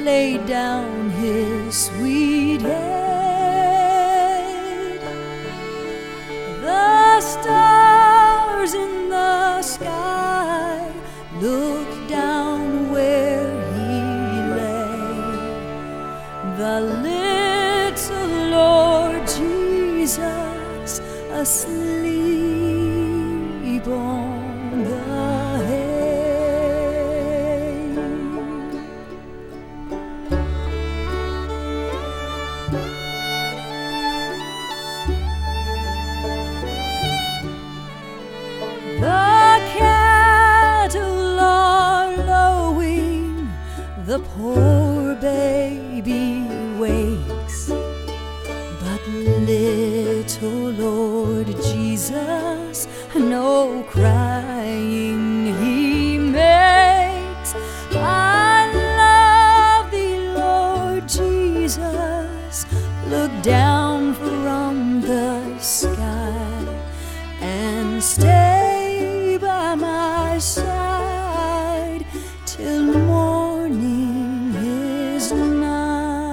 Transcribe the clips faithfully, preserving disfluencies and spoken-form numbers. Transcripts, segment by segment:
laid down his sweet head. The stars in the sky looked down where he lay. The little Lord Jesus asleep on the hay. The cattle are lowing, the poor baby wakes, but little Lord Jesus no crying he makes. I love thee, Lord Jesus, look down from the sky and stay by my side till morning is nigh.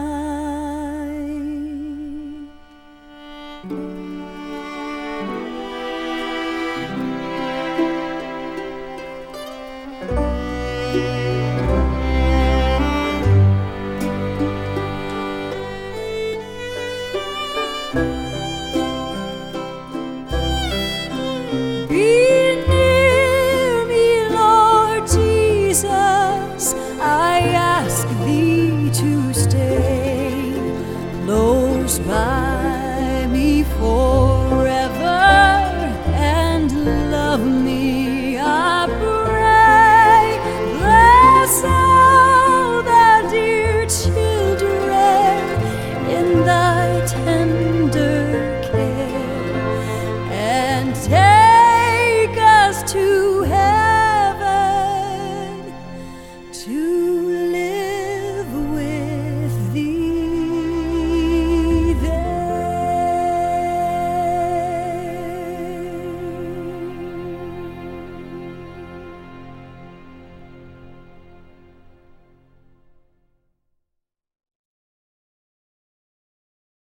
Be near me, Lord Jesus, I ask thee to stay close by me for